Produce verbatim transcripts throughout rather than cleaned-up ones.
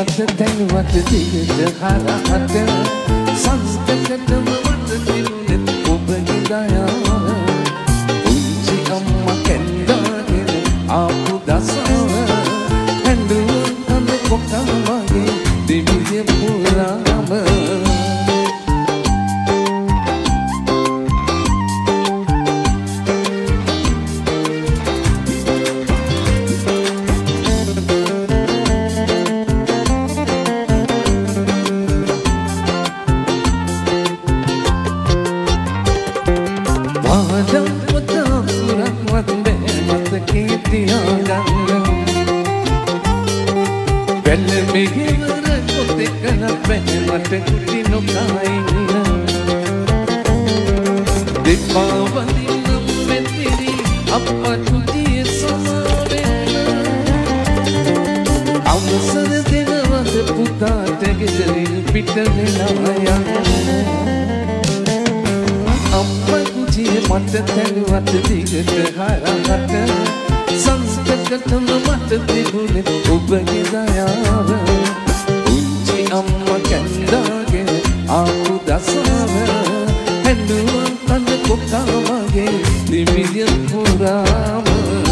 මත තැනුවට දිගට හරහට සංස්කෘතම මත තිබුණෙත් ඔබගේ දයාව පුංචි අම්මා කැන්දාගෙන ආපු දසාව හැඬුවන් කඳ කොටම වගේ දිවිය පුරාම මට කුටි නොකායින දෙපාවලි නම් මෙතිරි අප්පටුතිය සමාවෙන්න අවසර දෙනවද පුතාට ගෙදරින් පිට වෙලා යන්න අප්පටුතිය මට තැනුවට දිගට හරහට සංස්කෘතම මට තිබුණේ ඔබගේ දයාව අම්මා කැන්දාගෙන ආපු දසාව හැඬුවන් කඳ කොටා වගේ දිවිය පුරාම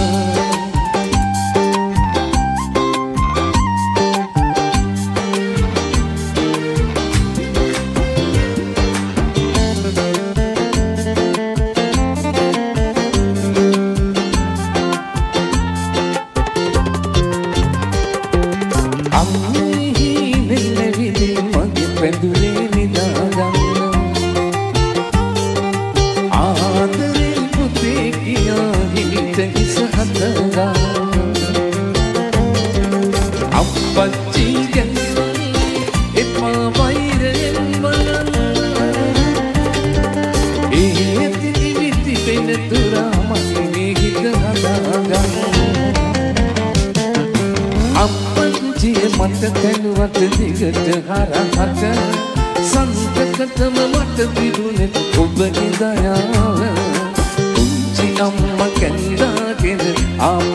මට තැනුවට දිගට හරහට සංස්කෘතම මට තිබුණේ ඔබගේ දයාව පුංචි අම්මා කැන්දාගෙන ආපු